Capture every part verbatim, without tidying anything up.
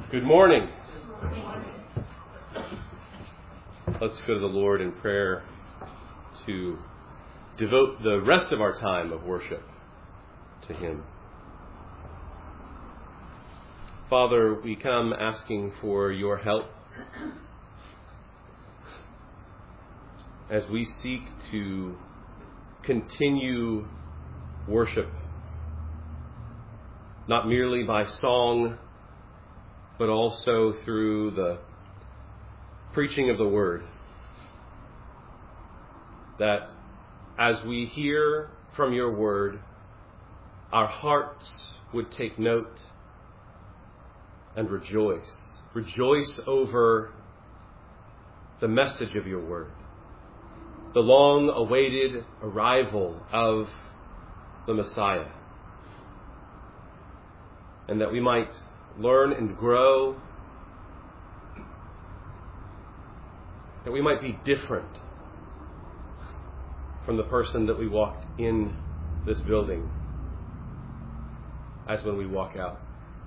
Good morning. Let's go to the Lord in prayer to devote the rest of our time of worship to Him. Father, we come asking for your help as we seek to continue worship, not merely by song, but also through the preaching of the Word. That as we hear from your Word, our hearts would take note and rejoice. Rejoice over the message of your Word, the long-awaited arrival of the Messiah, and that we might learn and grow, that we might be different from the person that we walked in this building as when we walk out.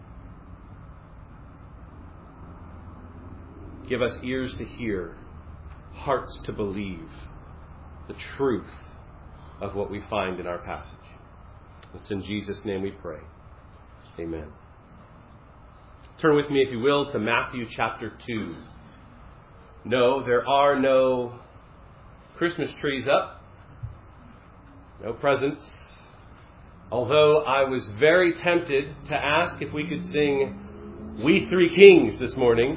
Give us ears to hear, hearts to believe the truth of what we find in our passage. It's in Jesus' name we pray. Amen. Turn with me, if you will, to Matthew chapter two. No, there are no Christmas trees up, no presents. Although I was very tempted to ask if we could sing We Three Kings this morning.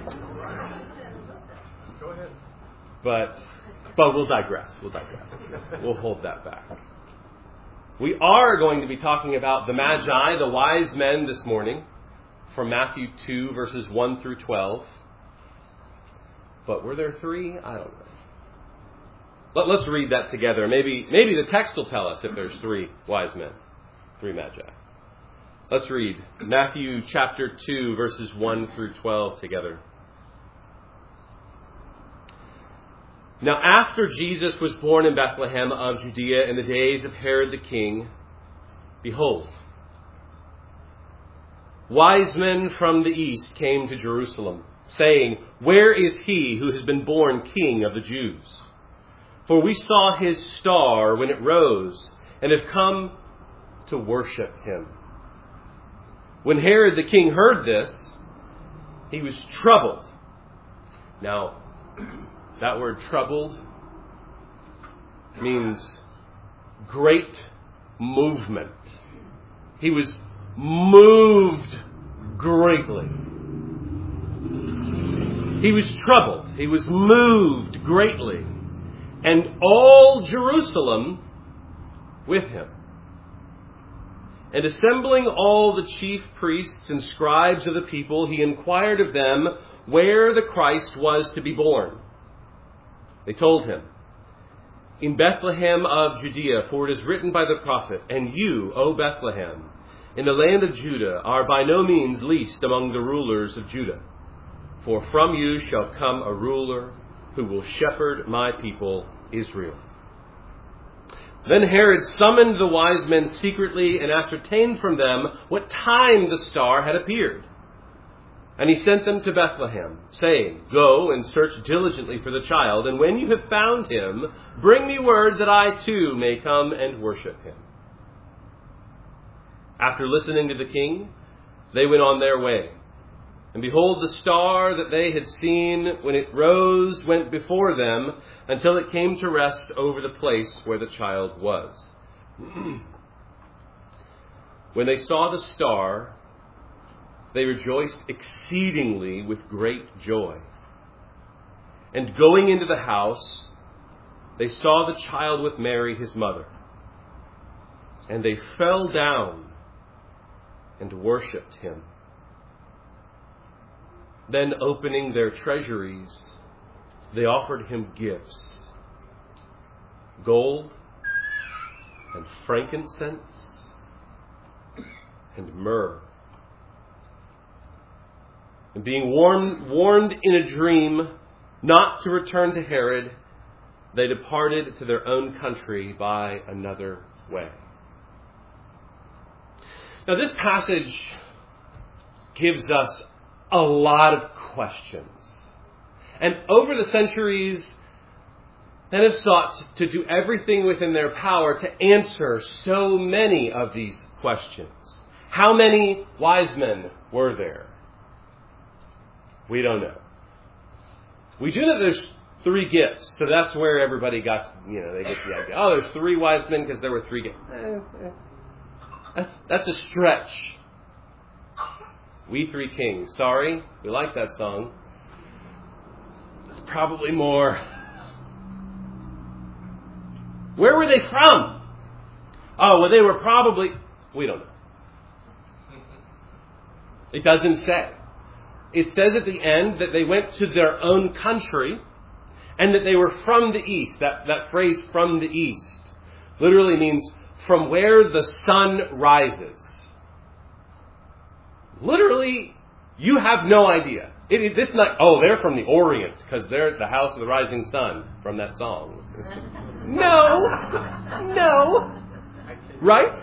Go ahead. But, but we'll digress. We'll digress. We'll hold that back. We are going to be talking about the Magi, the wise men, this morning, from Matthew two, verses one through twelve. But were there three? I don't know. Let, let's read that together. Maybe, maybe the text will tell us if there's three wise men, three Magi. Let's read Matthew chapter two, verses one through twelve together. Now, after Jesus was born in Bethlehem of Judea in the days of Herod the king, behold, wise men from the east came to Jerusalem, saying, Where is he who has been born King of the Jews? For we saw his star when it rose, and have come to worship him. When Herod the king heard this, he was troubled. Now, that word troubled means great movement. He was moved greatly. He was troubled. He was moved greatly. And all Jerusalem with him. And assembling all the chief priests and scribes of the people, he inquired of them where the Christ was to be born. They told him, In Bethlehem of Judea, for it is written by the prophet, And you, O Bethlehem, in the land of Judah, are by no means least among the rulers of Judah. For from you shall come a ruler who will shepherd my people Israel. Then Herod summoned the wise men secretly and ascertained from them what time the star had appeared. And he sent them to Bethlehem, saying, Go and search diligently for the child, and when you have found him, bring me word that I too may come and worship him. After listening to the king, they went on their way. And behold, the star that they had seen when it rose went before them until it came to rest over the place where the child was. When they saw the star, they rejoiced exceedingly with great joy. And going into the house, they saw the child with Mary, his mother. And they fell down and worshipped him. Then opening their treasuries, they offered him gifts, gold and frankincense and myrrh. And being warned, warned in a dream not to return to Herod, they departed to their own country by another way. Now, this passage gives us a lot of questions. And over the centuries, men have sought to do everything within their power to answer so many of these questions. How many wise men were there? We don't know. We do know there's three gifts, so that's where everybody got, you know, they get the idea. Oh, there's three wise men because there were three gifts. Eh, eh. That's, that's a stretch. We Three Kings. Sorry, we like that song. It's probably more. Where were they from? Oh, well, they were probably... We don't know. It doesn't say. It says at the end that they went to their own country and that they were from the east. That, that phrase, from the east, literally means from where the sun rises. Literally, you have no idea. It, it, it's not, oh, they're from the Orient because they're at the house of the rising sun from that song. No. No. Right?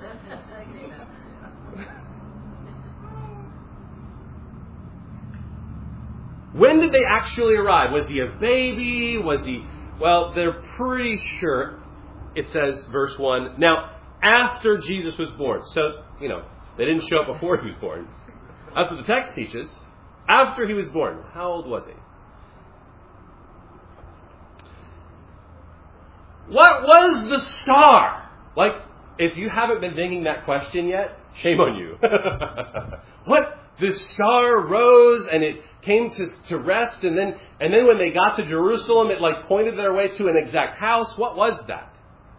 When did they actually arrive? Was he a baby? Was he... Well, they're pretty sure. It says, verse one, now, after Jesus was born. So, you know, they didn't show up before he was born. That's what the text teaches. After he was born. How old was he? What was the star? Like, if you haven't been thinking that question yet, shame on you. What? The star rose and it came to, to rest, and then and then when they got to Jerusalem, it like pointed their way to an exact house. What was that?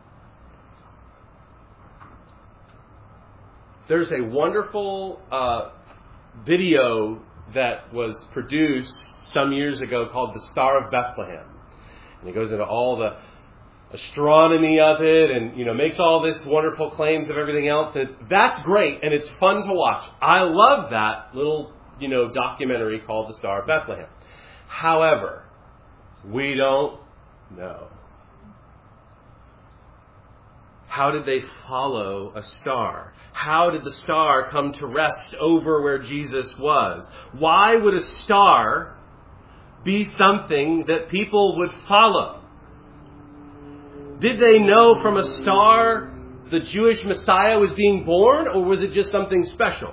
There's a wonderful uh, video that was produced some years ago called The Star of Bethlehem. And it goes into all the astronomy of it and, you know, makes all this wonderful claims of everything else. And that's great, and it's fun to watch. I love that little, you know, documentary called The Star of Bethlehem. However, we don't know. How did they follow a star? How did the star come to rest over where Jesus was? Why would a star be something that people would follow? Did they know from a star the Jewish Messiah was being born, or was it just something special?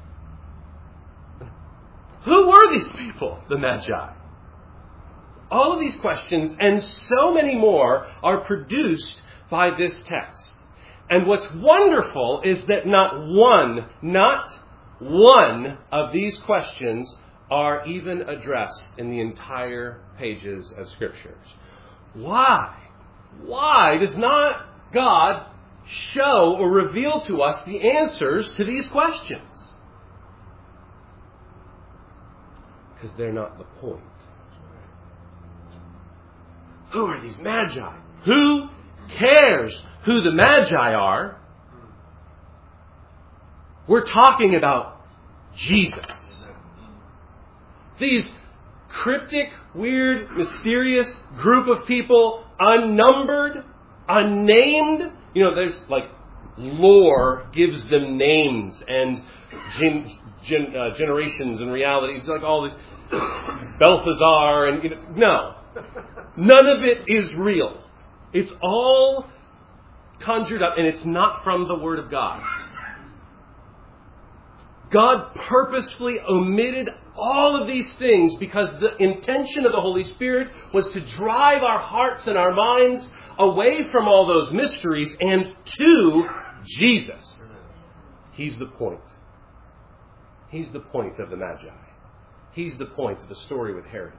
Who were these people, the Magi? All of these questions and so many more are produced by this text. And what's wonderful is that not one, not one of these questions are even addressed in the entire pages of Scriptures. Why? Why does not God show or reveal to us the answers to these questions? Because they're not the point. Who are these Magi? Who cares who the Magi are? We're talking about Jesus. These cryptic, weird, mysterious group of people, unnumbered, unnamed. You know, there's like lore gives them names and gen, gen, uh, generations and realities, like all this Balthazar and you know, no, none of it is real. It's all conjured up, and it's not from the Word of God. God purposefully omitted all of these things because the intention of the Holy Spirit was to drive our hearts and our minds away from all those mysteries and to Jesus. He's the point. He's the point of the Magi. He's the point of the story with Herod.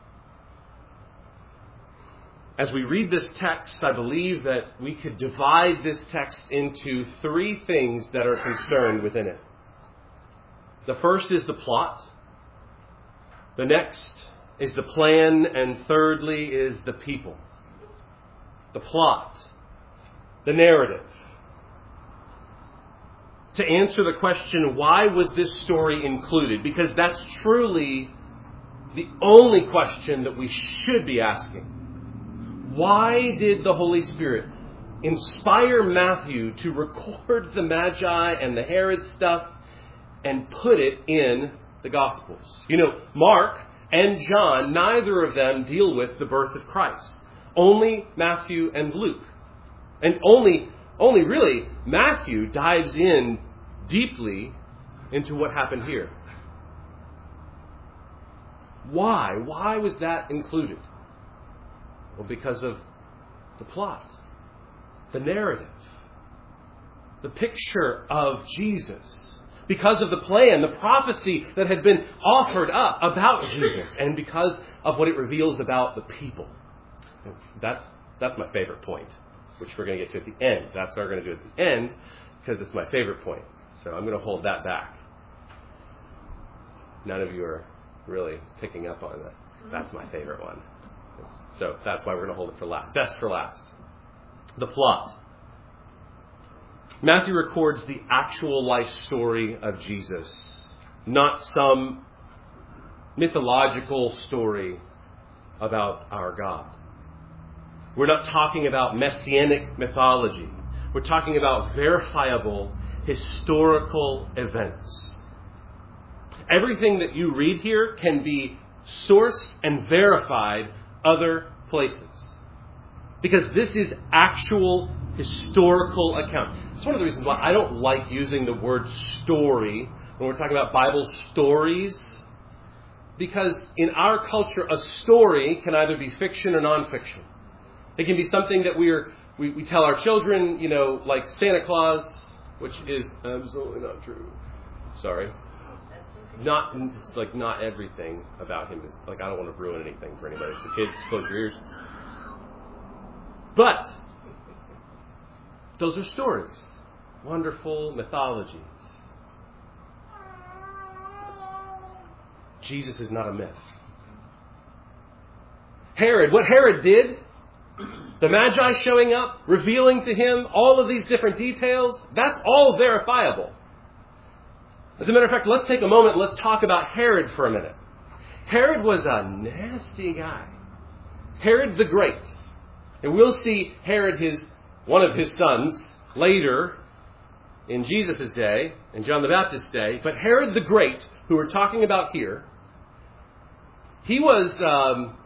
As we read this text, I believe that we could divide this text into three things that are concerned within it. The first is the plot. The next is the plan. And thirdly is the people. The plot. The narrative. To answer the question, why was this story included? Because that's truly the only question that we should be asking. Why did the Holy Spirit inspire Matthew to record the Magi and the Herod stuff and put it in the Gospels. You know, Mark and John, neither of them deal with the birth of Christ. Only Matthew and Luke. And only, only really, Matthew dives in deeply into what happened here. Why? Why was that included? Well, because of the plot, the narrative, the picture of Jesus, because of the plan, the prophecy that had been offered up about Jesus, and because of what it reveals about the people. That's that's my favorite point, which we're going to get to at the end. That's what we're going to do at the end, because it's my favorite point. So I'm going to hold that back. None of you are really picking up on that. That's my favorite one. So that's why we're going to hold it for last. Best for last. The plot. Matthew records the actual life story of Jesus, not some mythological story about our God. We're not talking about messianic mythology. We're talking about verifiable historical events. Everything that you read here can be sourced and verified other places. Because this is actual historical account. It's one of the reasons why I don't like using the word story when we're talking about Bible stories. Because in our culture, a story can either be fiction or nonfiction. It can be something that we're, we, we tell our children, you know, like Santa Claus, which is absolutely not true. Sorry. Not it's like not everything about him is like, I don't want to ruin anything for anybody. So kids, close your ears. But those are stories, wonderful mythologies. Jesus is not a myth. Herod, what Herod did, the Magi showing up, revealing to him all of these different details, that's all verifiable. As a matter of fact, let's take a moment and let's talk about Herod for a minute. Herod was a nasty guy. Herod the Great. And we'll see Herod, his one of his sons, later in Jesus' day, in John the Baptist's day. But Herod the Great, who we're talking about here, he was, um,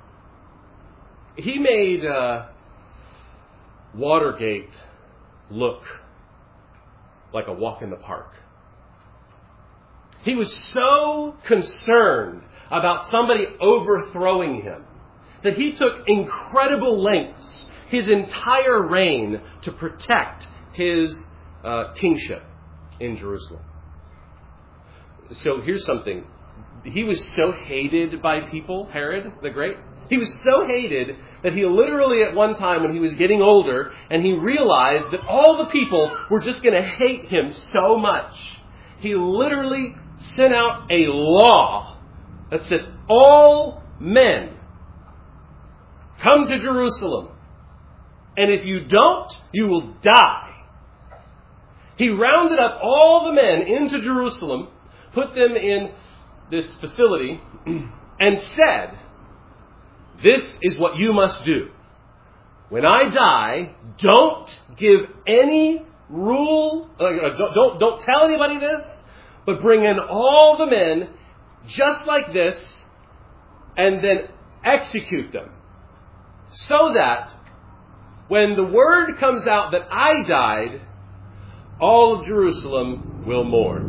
he made uh, Watergate look like a walk in the park. He was so concerned about somebody overthrowing him that he took incredible lengths, his entire reign, to protect his uh, kingship in Jerusalem. So here's something. He was so hated by people, Herod the Great. He was so hated that he literally at one time when he was getting older and he realized that all the people were just going to hate him so much, he literally sent out a law that said all men come to Jerusalem, and if you don't, you will die. He rounded up all the men into Jerusalem, put them in this facility, and said, this is what you must do. When I die, don't give any rule, uh, don't, don't, don't tell anybody this, but bring in all the men just like this and then execute them. So that when the word comes out that I died, all of Jerusalem will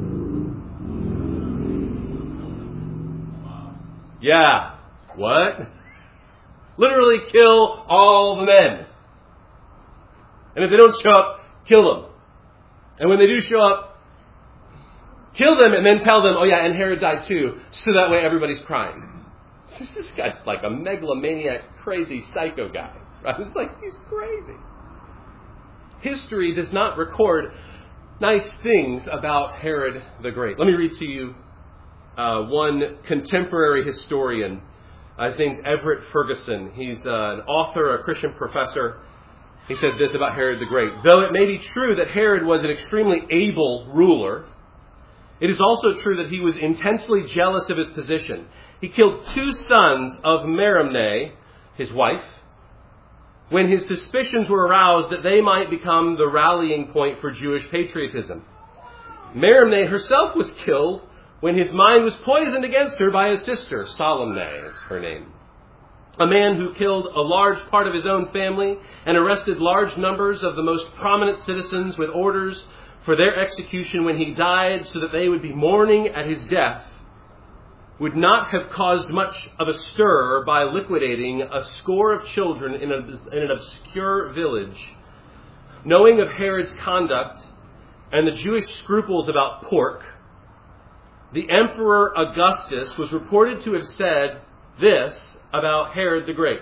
mourn. Yeah. What? Literally kill all the men. And if they don't show up, kill them. And when they do show up, kill them and then tell them, oh yeah, and Herod died too, so that way everybody's crying. This guy's like a megalomaniac, crazy psycho guy. Right? It's like, he's crazy. History does not record nice things about Herod the Great. Let me read to you uh, one contemporary historian. Uh, his name's Everett Ferguson. He's uh, an author, a Christian professor. He said this about Herod the Great. Though it may be true that Herod was an extremely able ruler, it is also true that he was intensely jealous of his position. He killed two sons of Merimne, his wife, when his suspicions were aroused that they might become the rallying point for Jewish patriotism. Merimne herself was killed when his mind was poisoned against her by his sister, Salome is her name. A man who killed a large part of his own family and arrested large numbers of the most prominent citizens with orders for their execution when he died so that they would be mourning at his death, would not have caused much of a stir by liquidating a score of children in, a, in an obscure village. Knowing of Herod's conduct and the Jewish scruples about pork, the Emperor Augustus was reported to have said this about Herod the Great: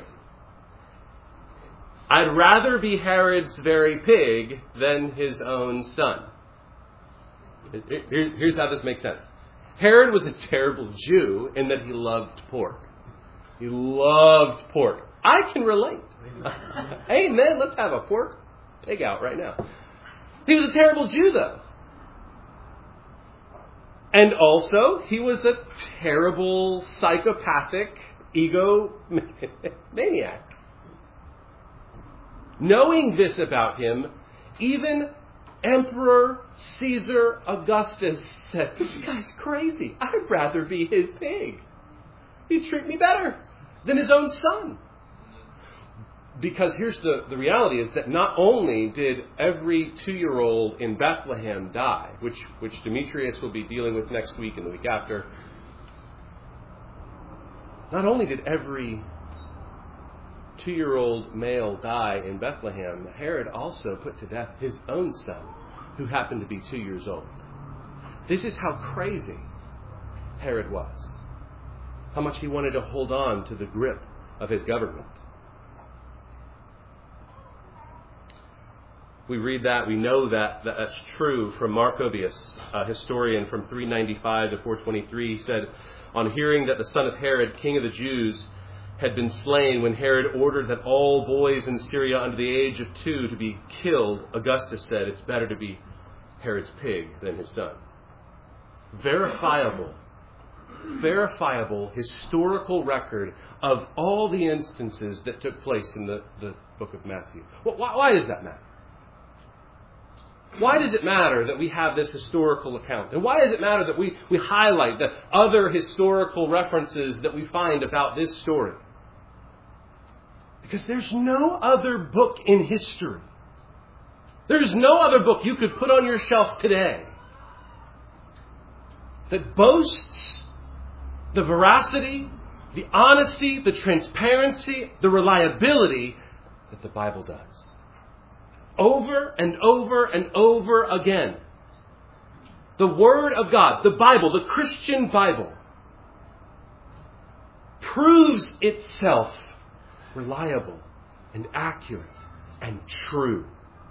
I'd rather be Herod's very pig than his own son. Here's how this makes sense. Herod was a terrible Jew in that he loved pork. He loved pork. I can relate. Hey, man, let's have a pork pig out right now. He was a terrible Jew, though. And also, he was a terrible, psychopathic egomaniac. Knowing this about him, even Emperor Caesar Augustus said, this guy's crazy. I'd rather be his pig. He'd treat me better than his own son. Because here's the, the reality is that not only did every two-year-old in Bethlehem die, which, which Demetrius will be dealing with next week and the week after, not only did every two-year-old male die in Bethlehem, Herod also put to death his own son, who happened to be two years old. This is how crazy Herod was. How much he wanted to hold on to the grip of his government. We read that, we know that, that that's true from Marcovius, a historian from three ninety-five to four twenty-three. He said, on hearing that the son of Herod, king of the Jews, had been slain when Herod ordered that all boys in Syria under the age of two to be killed, Augustus said, it's better to be Herod's pig than his son. Verifiable, verifiable historical record of all the instances that took place in the, the book of Matthew. Well, why, why does that matter? Why does it matter that we have this historical account? And why does it matter that we, we highlight the other historical references that we find about this story? Because there's no other book in history. There's no other book you could put on your shelf today that boasts the veracity, the honesty, the transparency, the reliability that the Bible does. Over and over and over again. The Word of God, the Bible, the Christian Bible, proves itself reliable and accurate and true.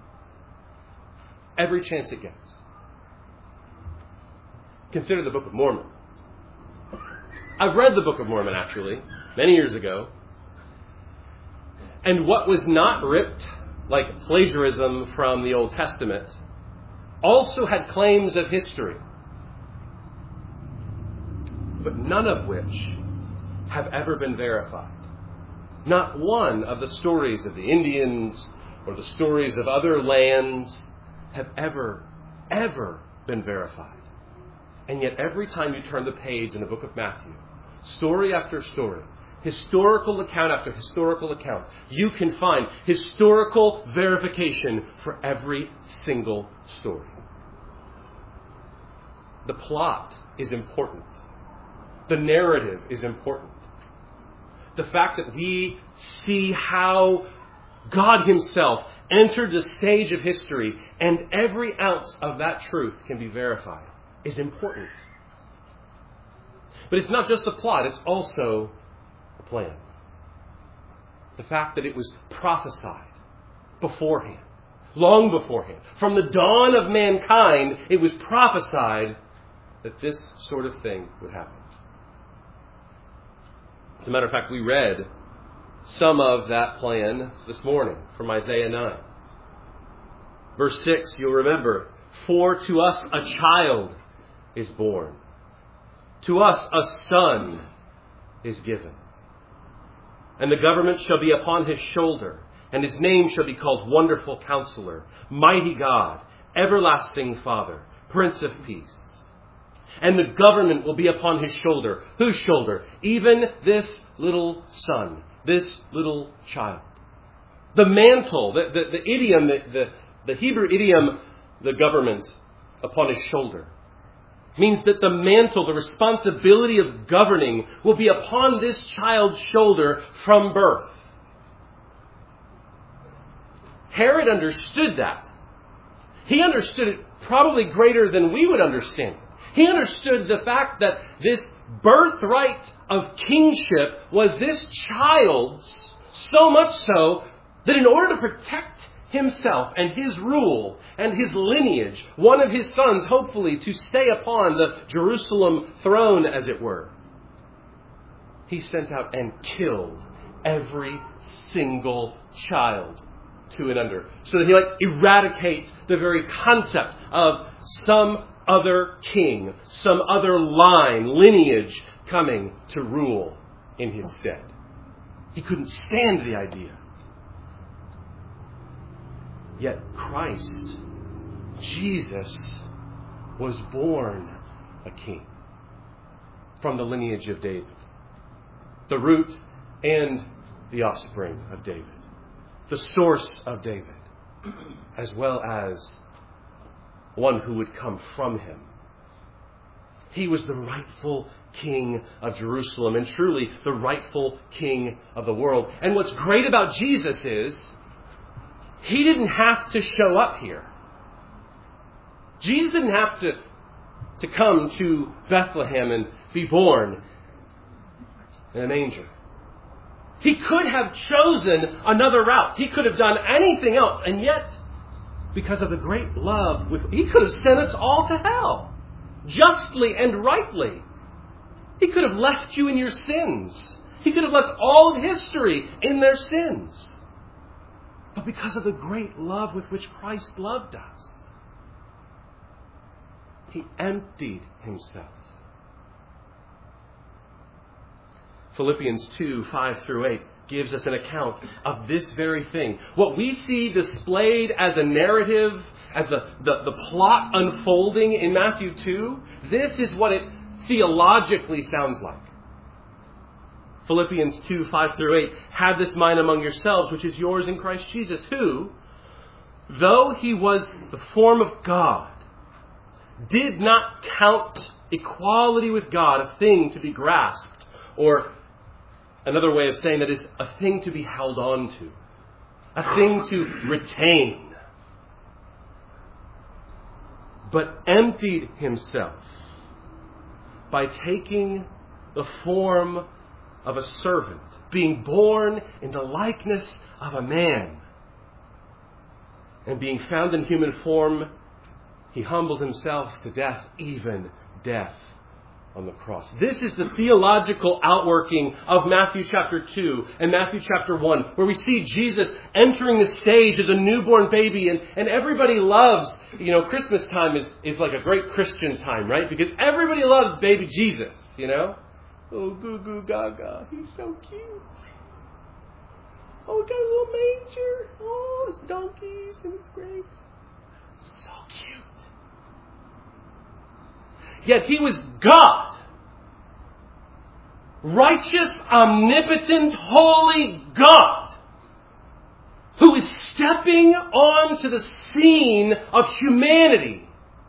Every chance it gets. Consider the Book of Mormon. I've read the Book of Mormon, actually, many years ago. And what was not ripped like plagiarism from the Old Testament, also had claims of history, but none of which have ever been verified. Not one of the stories of the Indians or the stories of other lands have ever, ever been verified. And yet every time you turn the page in the book of Matthew, story after story, historical account after historical account, you can find historical verification for every single story. The plot is important. The narrative is important. The fact that we see how God Himself entered the stage of history and every ounce of that truth can be verified is important. But it's not just the plot, it's also plan. The fact that it was prophesied beforehand, long beforehand. From the dawn of mankind, it was prophesied that this sort of thing would happen. As a matter of fact, we read some of that plan this morning from Isaiah nine. Verse six, you'll remember, for to us a child is born. To us a son is given. And the government shall be upon his shoulder, and his name shall be called Wonderful Counselor, Mighty God, Everlasting Father, Prince of Peace. And the government will be upon his shoulder. Whose shoulder? Even this little son, this little child. The mantle, the, the, the idiom, the, the, the Hebrew idiom, the government upon his shoulder, means that the mantle, the responsibility of governing, will be upon this child's shoulder from birth. Herod understood that. He understood it probably greater than we would understand it. He understood the fact that this birthright of kingship was this child's, so much so that in order to protect himself and his rule and his lineage, one of his sons, hopefully, to stay upon the Jerusalem throne, as it were, he sent out and killed every single child two and under, so that he might eradicate the very concept of some other king, some other line, lineage coming to rule in his stead. He couldn't stand the idea. Yet Christ, Jesus, was born a king from the lineage of David, the root and the offspring of David, the source of David, as well as one who would come from him. He was the rightful king of Jerusalem and truly the rightful king of the world. And what's great about Jesus is he didn't have to show up here. Jesus didn't have to, to come to Bethlehem and be born in a manger. He could have chosen another route. He could have done anything else. And yet, because of the great love, with, he could have sent us all to hell, justly and rightly. He could have left you in your sins. He could have left all of history in their sins. But because of the great love with which Christ loved us, he emptied himself. Philippians two, five through eight gives us an account of this very thing. What we see displayed as a narrative, as the, the, the plot unfolding in Matthew two, this is what it theologically sounds like. Philippians two, five through eight, have this mind among yourselves, which is yours in Christ Jesus, who, though he was the form of God, did not count equality with God a thing to be grasped, or another way of saying that is a thing to be held on to, a thing to retain, but emptied himself by taking the form of a servant, being born in the likeness of a man, and being found in human form, he humbled himself to death, even death on the cross. This is the theological outworking of Matthew chapter two and Matthew chapter one, where we see Jesus entering the stage as a newborn baby, and, and everybody loves, you know, Christmas time is, is like a great Christian time, right? Because everybody loves baby Jesus, you know? Oh, goo goo gaga, he's so cute. Oh, we got a little manger. Oh, it's donkeys and it's great. So cute. Yet he was God. Righteous, omnipotent, holy God, who is stepping onto the scene of humanity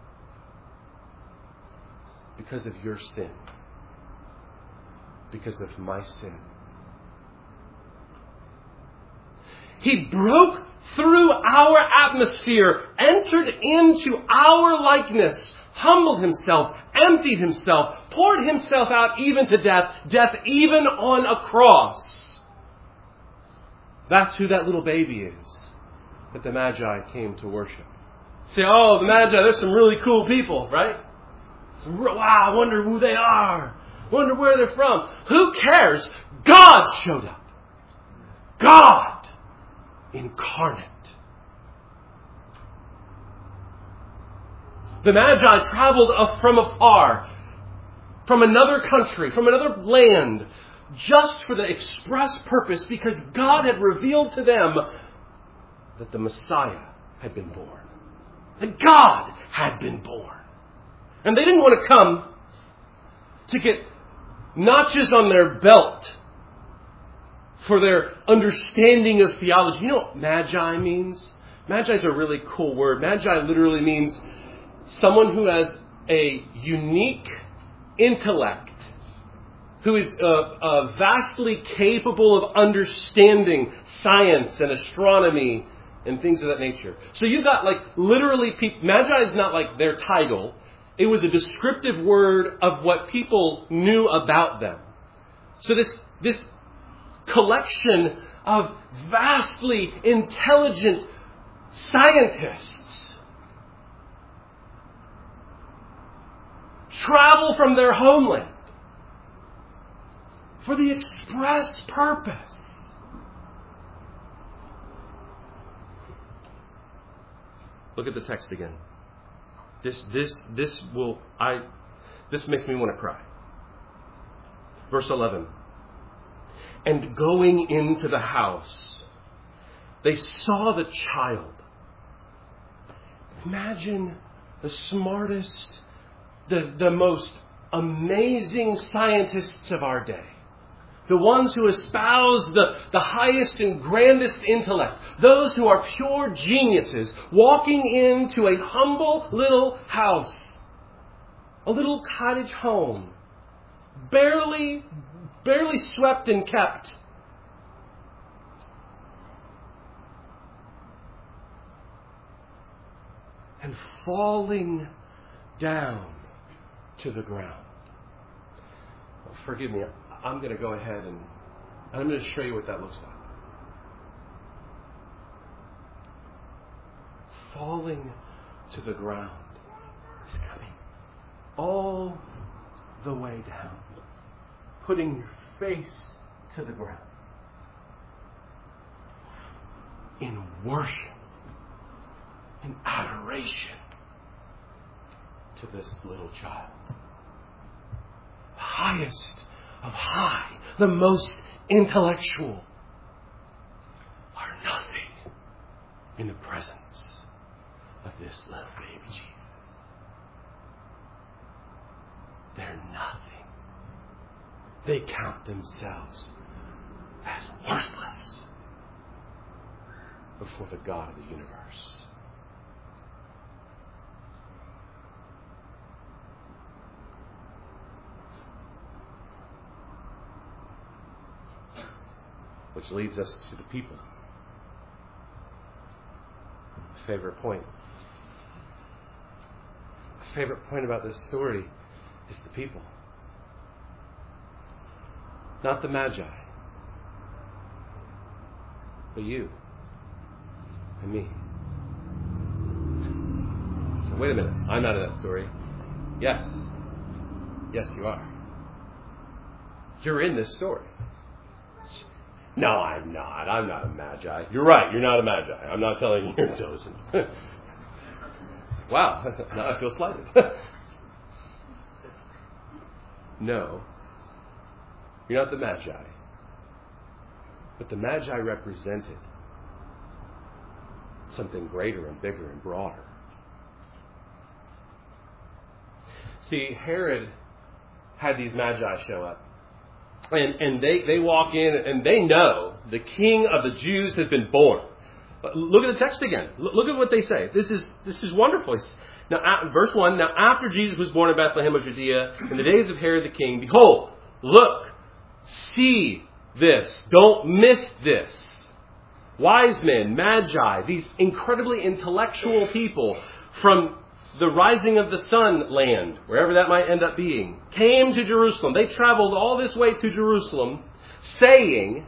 because of your sin. Because of my sin. He broke through our atmosphere, entered into our likeness, humbled himself, emptied himself, poured himself out even to death, death even on a cross. That's who that little baby is that the Magi came to worship. Say, oh, the Magi, there's some really cool people, right? Wow, I wonder who they are. Wonder where they're from. Who cares? God showed up. God incarnate. The Magi traveled from afar, from another country, from another land, just for the express purpose, because God had revealed to them that the Messiah had been born. That God had been born. And they didn't want to come to get notches on their belt for their understanding of theology. You know what magi means? Magi is a really cool word. Magi literally means someone who has a unique intellect, who is uh, uh, vastly capable of understanding science and astronomy and things of that nature. So you've got like literally people. Magi is not like their title. It was a descriptive word of what people knew about them. So this this collection of vastly intelligent scientists travel from their homeland for the express purpose look at the text again. This this this will I this makes me want to cry. Verse eleven. And going into the house, they saw the child. Imagine the smartest, the, the most amazing scientists of our day. The ones who espouse the, the highest and grandest intellect. Those who are pure geniuses walking into a humble little house. A little cottage home. Barely, barely swept and kept. And falling down to the ground. Oh, forgive me, I'm going to go ahead and I'm going to show you what that looks like. Falling to the ground. He's coming all the way down. Putting your face to the ground. In worship. In adoration to this little child. The highest of high, the most intellectual, are nothing in the presence of this little baby Jesus. They're nothing. They count themselves as worthless before the God of the universe. Which leads us to the people. Favorite point. A favorite point about this story is the people. Not the Magi. But you. And me. So wait a minute. I'm not in that story. Yes. Yes, you are. You're in this story. No, I'm not. I'm not a Magi. You're right. You're not a Magi. I'm not telling you you're chosen. Wow. Now I feel slighted. No. You're not the Magi. But the Magi represented something greater and bigger and broader. See, Herod had these Magi show up. And, and they, they walk in and they know the King of the Jews has been born. Look at the text again. Look at what they say. This is this is wonderful. Now, verse one, now after Jesus was born in Bethlehem of Judea, in the days of Herod the king, behold, look, see this. Don't miss this. Wise men, Magi, these incredibly intellectual people from the rising of the sun land, wherever that might end up being, came to Jerusalem. They traveled all this way to Jerusalem, saying,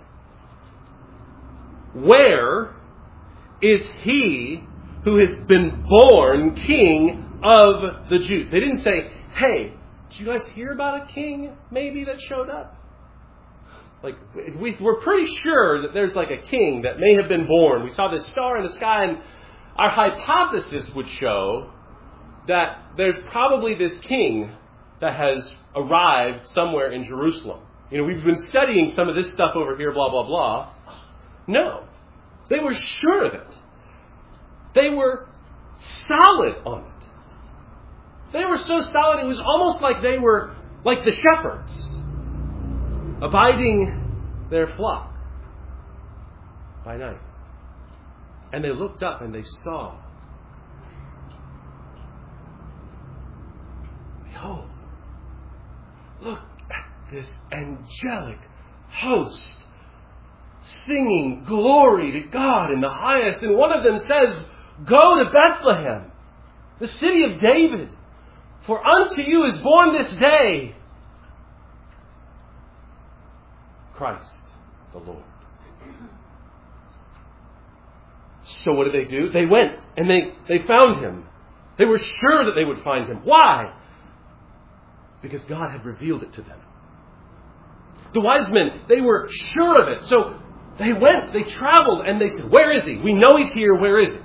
where is he who has been born King of the Jews? They didn't say, hey, did you guys hear about a king maybe that showed up? Like, we, we're pretty sure that there's like a king that may have been born. We saw this star in the sky, and our hypothesis would show that there's probably this king that has arrived somewhere in Jerusalem. You know, we've been studying some of this stuff over here, blah, blah, blah. No. They were sure of it. They were solid on it. They were so solid, it was almost like they were like the shepherds, abiding their flock by night. And they looked up and they saw, behold, look at this angelic host singing glory to God in the highest. And one of them says, go to Bethlehem, the city of David, for unto you is born this day Christ the Lord. So what did they do? They went and they, they found him. They were sure that they would find him. Why? Because God had revealed it to them. The wise men, they were sure of it. So they went, they traveled, and they said, where is he? We know he's here. Where is he?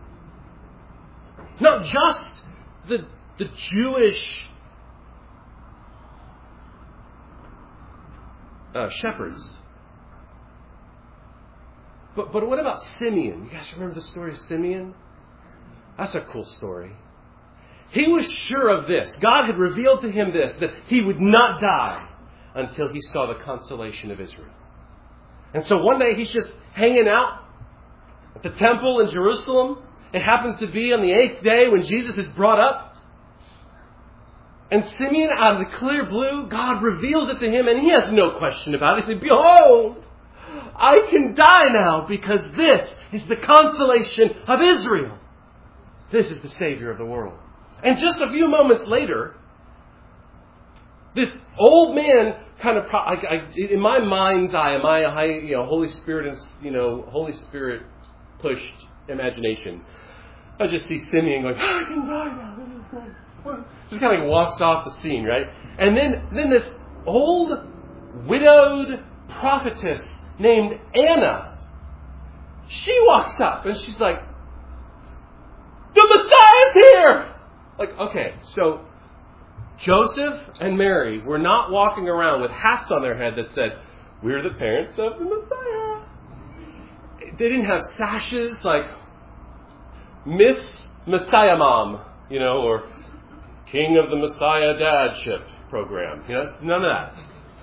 Not just the, the Jewish uh, shepherds. But, but what about Simeon? You guys remember the story of Simeon? That's a cool story. He was sure of this. God had revealed to him this, that he would not die until he saw the consolation of Israel. And so one day he's just hanging out at the temple in Jerusalem. It happens to be on the eighth day when Jesus is brought up. And Simeon, out of the clear blue, God reveals it to him, and he has no question about it. He said, behold, I can die now because this is the consolation of Israel. This is the Savior of the world. And just a few moments later, this old man kind of, I, I, in my mind's eye, in my high, you know, Holy Spirit and you know, Holy Spirit pushed imagination, I just see Simeon going, oh, I can die now. This is great. Just kind of like walks off the scene, right? And then, then this old widowed prophetess named Anna, she walks up and she's like, the Messiah's here! Like, okay, so Joseph and Mary were not walking around with hats on their head that said, we're the parents of the Messiah. They didn't have sashes like Miss Messiah Mom, you know, or King of the Messiah Dadship program. You know, none of that.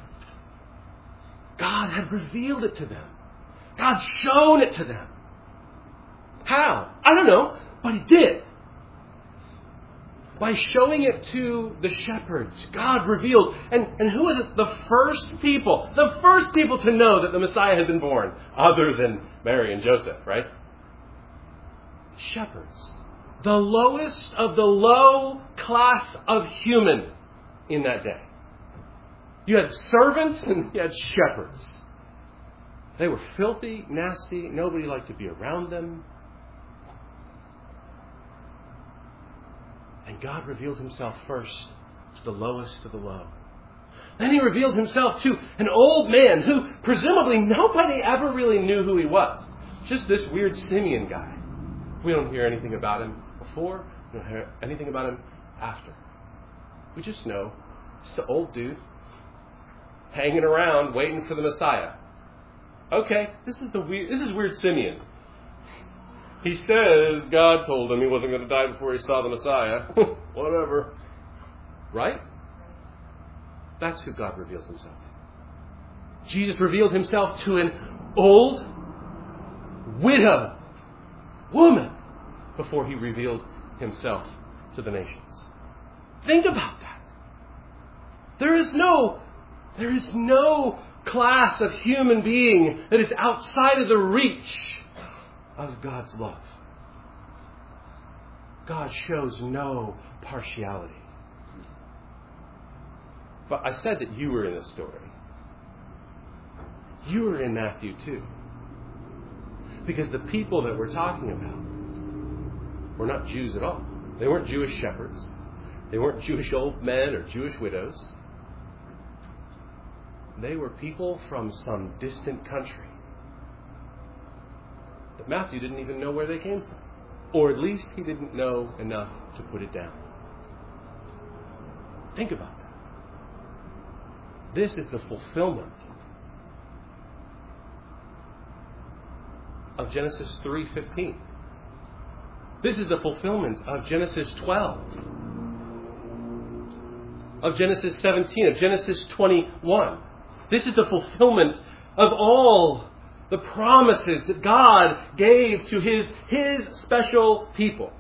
God had revealed it to them. God's shown it to them. How? I don't know, but He did. By showing it to the shepherds, God reveals. And, and who was it? The first people. The first people to know that the Messiah had been born, other than Mary and Joseph, right? Shepherds. The lowest of the low class of human in that day. You had servants and you had shepherds. They were filthy, nasty. Nobody liked to be around them. And God revealed Himself first to the lowest of the low. Then He revealed Himself to an old man who presumably nobody ever really knew who he was. Just this weird Simeon guy. We don't hear anything about him before. We don't hear anything about him after. We just know it's an old dude hanging around waiting for the Messiah. Okay, this is the weird. This is weird Simeon. He says God told him he wasn't going to die before he saw the Messiah. Whatever. Right? That's who God reveals Himself to. Jesus revealed Himself to an old widow woman before He revealed Himself to the nations. Think about that. There is no, there is no class of human being that is outside of the reach of God's love. God shows no partiality. But I said that you were in this story. You were in Matthew too. Because the people that we're talking about were not Jews at all. They weren't Jewish shepherds. They weren't Jewish old men or Jewish widows. They were people from some distant country that Matthew didn't even know where they came from. Or at least he didn't know enough to put it down. Think about that. This is the fulfillment of Genesis three fifteen. This is the fulfillment of Genesis twelve. of Genesis seventeen, of Genesis twenty-one. This is the fulfillment of all the promises that God gave to His, His special people.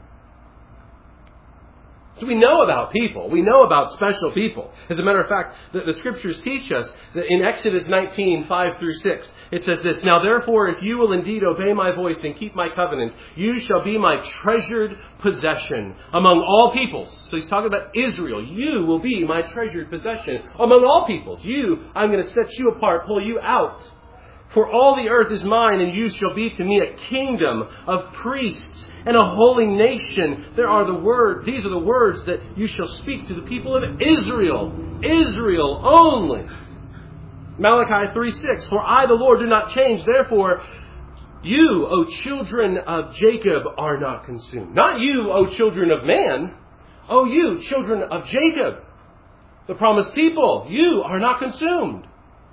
So we know about people. We know about special people. As a matter of fact, the, the Scriptures teach us that in Exodus nineteen, five through six, it says this, "Now therefore, if you will indeed obey my voice and keep my covenant, you shall be my treasured possession among all peoples." So he's talking about Israel. You will be my treasured possession among all peoples. You, I'm going to set you apart, pull you out. "For all the earth is mine, and you shall be to me a kingdom of priests and a holy nation." There are the word, these are the words that you shall speak to the people of Israel. Israel only. Malachi three six, "For I, the Lord, do not change. Therefore, you, O children of Jacob, are not consumed." Not you, O children of man. O you, children of Jacob, the promised people, you are not consumed.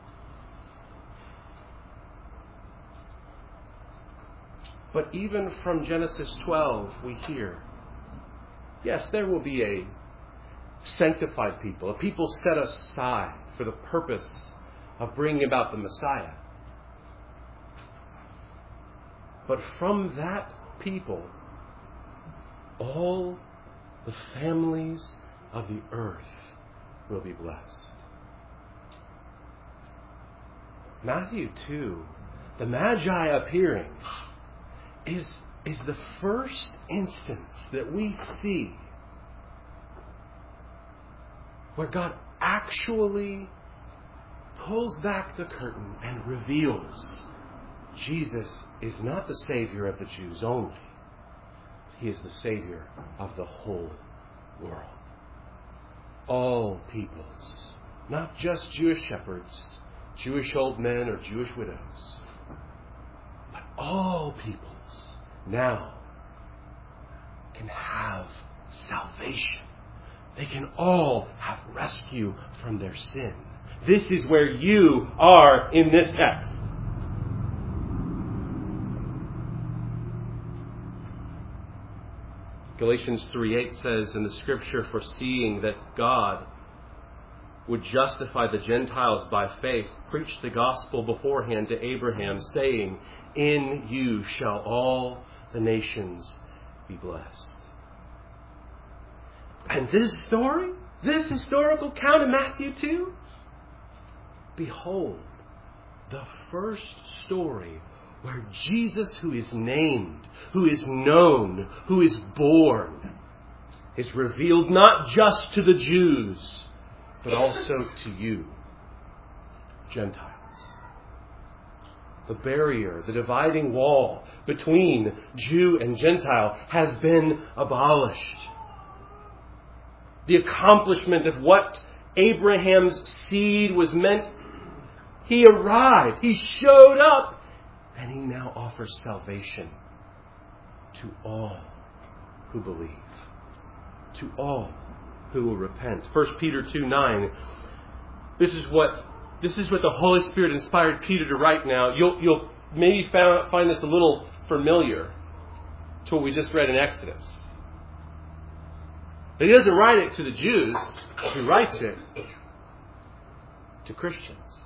But even from Genesis twelve, we hear, yes, there will be a sanctified people, a people set aside for the purpose of bringing about the Messiah. But from that people, all the families of the earth will be blessed. Matthew two, the Magi appearing, is, is the first instance that we see where God actually pulls back the curtain and reveals Jesus is not the Savior of the Jews only. He is the Savior of the whole world. All peoples, not just Jewish shepherds, Jewish old men, or Jewish widows, but all peoples now can have salvation. They can all have rescue from their sin. This is where you are in this text. Galatians three eight says in the Scripture, "Foreseeing that God would justify the Gentiles by faith, preached the gospel beforehand to Abraham, saying, 'In you shall all the nations be blessed.'" And this story, this historical account in Matthew two, behold, the first story where Jesus, who is named, who is known, who is born, is revealed not just to the Jews, but also to you, Gentiles. The barrier, the dividing wall between Jew and Gentile has been abolished. The accomplishment of what Abraham's seed was meant, he arrived, he showed up, and he now offers salvation to all who believe, to all who will repent. First Peter two nine. This is what this is what the Holy Spirit inspired Peter to write now. You'll you'll maybe found, find this a little familiar to what we just read in Exodus. But he doesn't write it to the Jews. He writes it to Christians,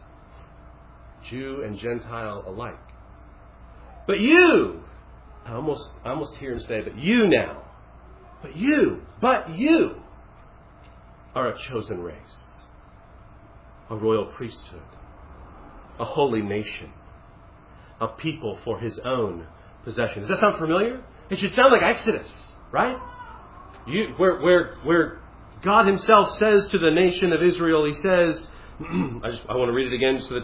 Jew and Gentile alike. But you, I almost, I almost hear him say, but you now, but you, but you are a chosen race, a royal priesthood, a holy nation, a people for his own possession. Does that sound familiar? It should sound like Exodus, right? You, where, where, where God himself says to the nation of Israel, he says, I just, I want to read it again so that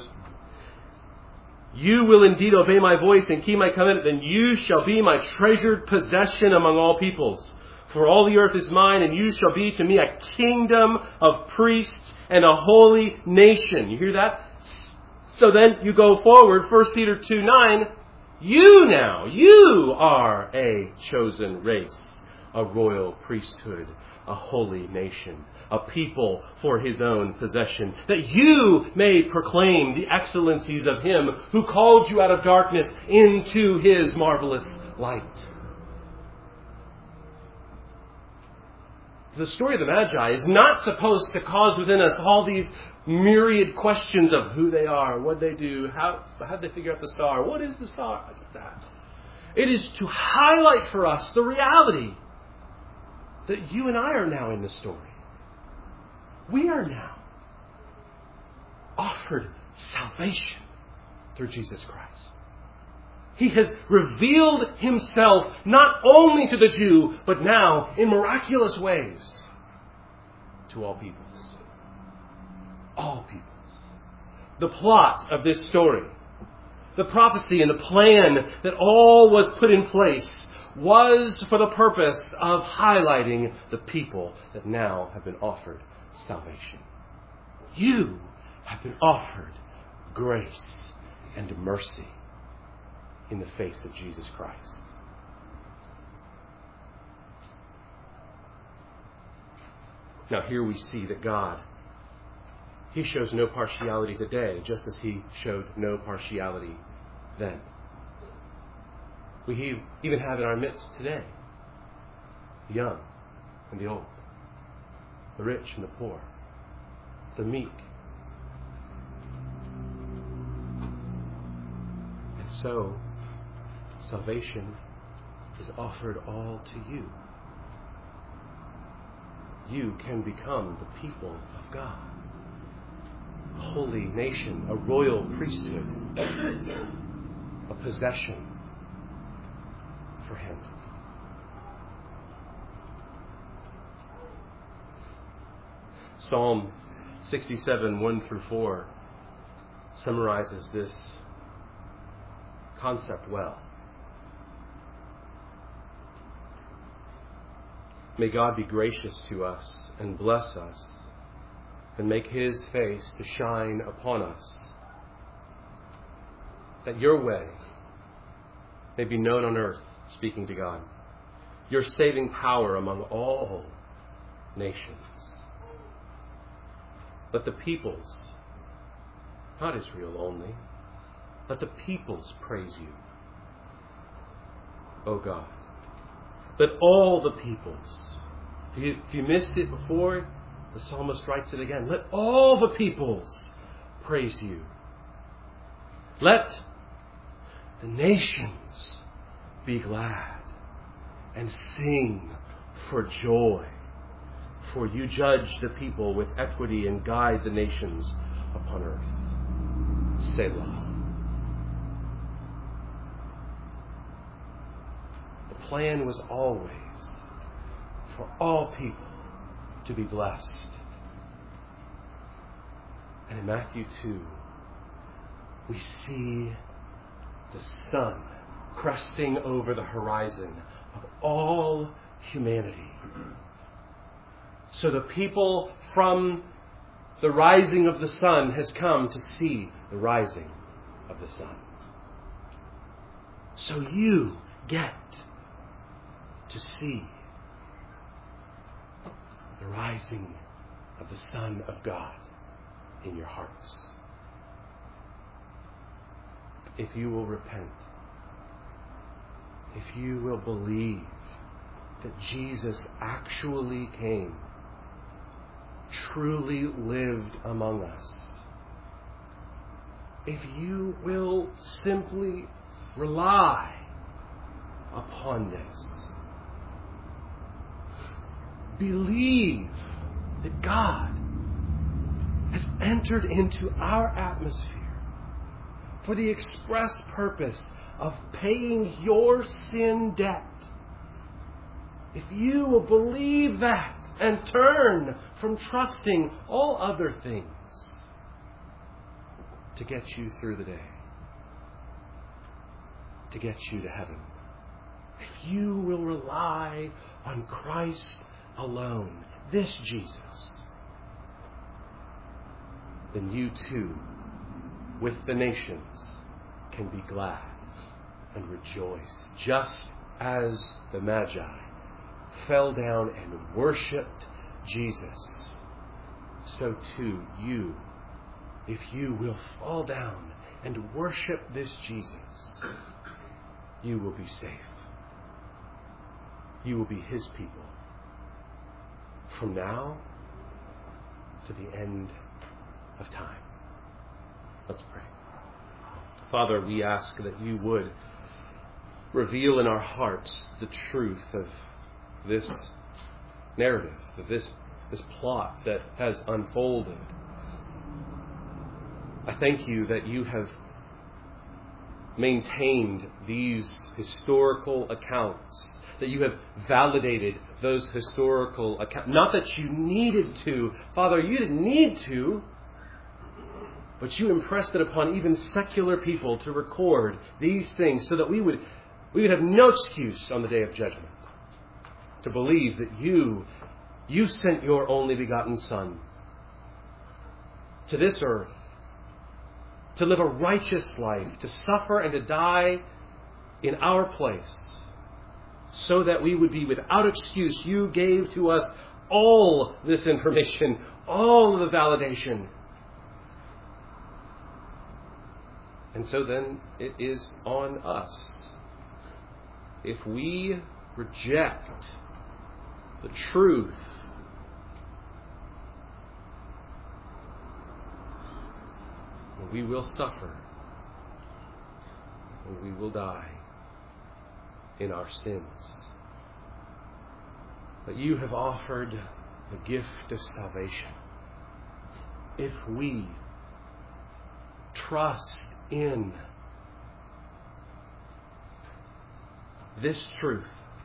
"You will indeed obey my voice and keep my covenant, then you shall be my treasured possession among all peoples. For all the earth is mine, and you shall be to me a kingdom of priests and a holy nation." You hear that? So then you go forward, First Peter two nine, you now, you are a chosen race, a royal priesthood, a holy nation, a people for his own possession, that you may proclaim the excellencies of him who called you out of darkness into his marvelous light. the story of the Magi is not supposed to cause within us all these myriad questions of who they are, what they do, how how did they figure out the star, what is the star, like that. It is to highlight for us the reality that you and I are now in the story. We are now offered salvation through Jesus Christ. He has revealed himself not only to the Jew, but now in miraculous ways to all peoples. All peoples. The plot of this story, the prophecy and the plan that all was put in place, was for the purpose of highlighting the people that now have been offered salvation. You have been offered grace and mercy in the face of Jesus Christ. Now here we see that God, He shows no partiality today, just as He showed no partiality then. We even have in our midst today the young and the old, the rich and the poor, the meek. And so, salvation is offered all to you. You can become the people of God, a holy nation, a royal priesthood, a possession for Him. Psalm sixty-seven, one through four summarizes this concept well. May God be gracious to us and bless us and make His face to shine upon us, that your way may be known on earth, speaking to God, your saving power among all nations. Let the peoples, not Israel only, let the peoples praise you, O God. Let all the peoples, if you, if you missed it before, the psalmist writes it again. Let all the peoples praise you. Let the nations be glad and sing for joy. For you judge the people with equity and guide the nations upon earth. Selah. The plan was always for all people to be blessed. And in Matthew two, we see the sun cresting over the horizon of all humanity. So the people from the rising of the sun has come to see the rising of the sun. So you get to see the rising of the Son of God in your hearts. If you will repent, if you will believe that Jesus actually came, truly lived among us, if you will simply rely upon this, believe that God has entered into our atmosphere for the express purpose of paying your sin debt. If you will believe that and turn from trusting all other things to get you through the day, to get you to heaven, if you will rely on Christ alone, this Jesus, then you too, with the nations, can be glad and rejoice, just as the Magi fell down and worshipped Jesus. So too you, if you will fall down and worship this Jesus, you will be safe. You will be His people from now to the end of time. Let's pray. Father, we ask that you would reveal in our hearts the truth of this narrative, of this, this plot that has unfolded. I thank you that you have maintained these historical accounts, that you have validated those historical accounts. Not that you needed to. Father, you didn't need to, but you impressed it upon even secular people to record these things so that we would, we would have no excuse on the day of judgment to believe that you, you sent your only begotten Son to this earth to live a righteous life, to suffer and to die in our place, so that we would be without excuse. You gave to us all this information, all of the validation. And so then it is on us. If we reject the truth, we will suffer and we will die in our sins. But you have offered the gift of salvation. If we trust in this truth,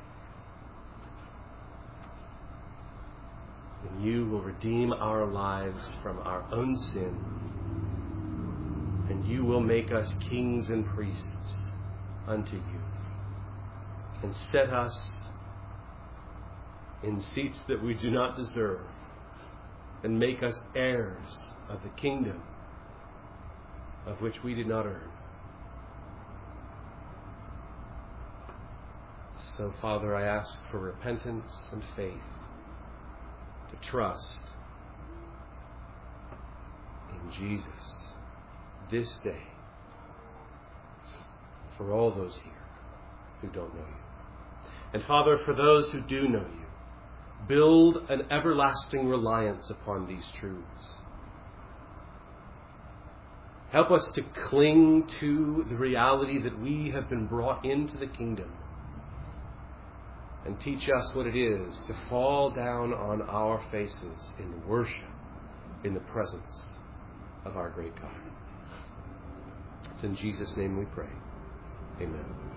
then you will redeem our lives from our own sin, and you will make us kings and priests unto you, and set us in seats that we do not deserve, and make us heirs of the kingdom of which we did not earn. So, Father, I ask for repentance and faith to trust in Jesus this day for all those here who don't know you. And Father, for those who do know you, build an everlasting reliance upon these truths. Help us to cling to the reality that we have been brought into the kingdom, and teach us what it is to fall down on our faces in worship in the presence of our great God. It's in Jesus' name we pray. Amen.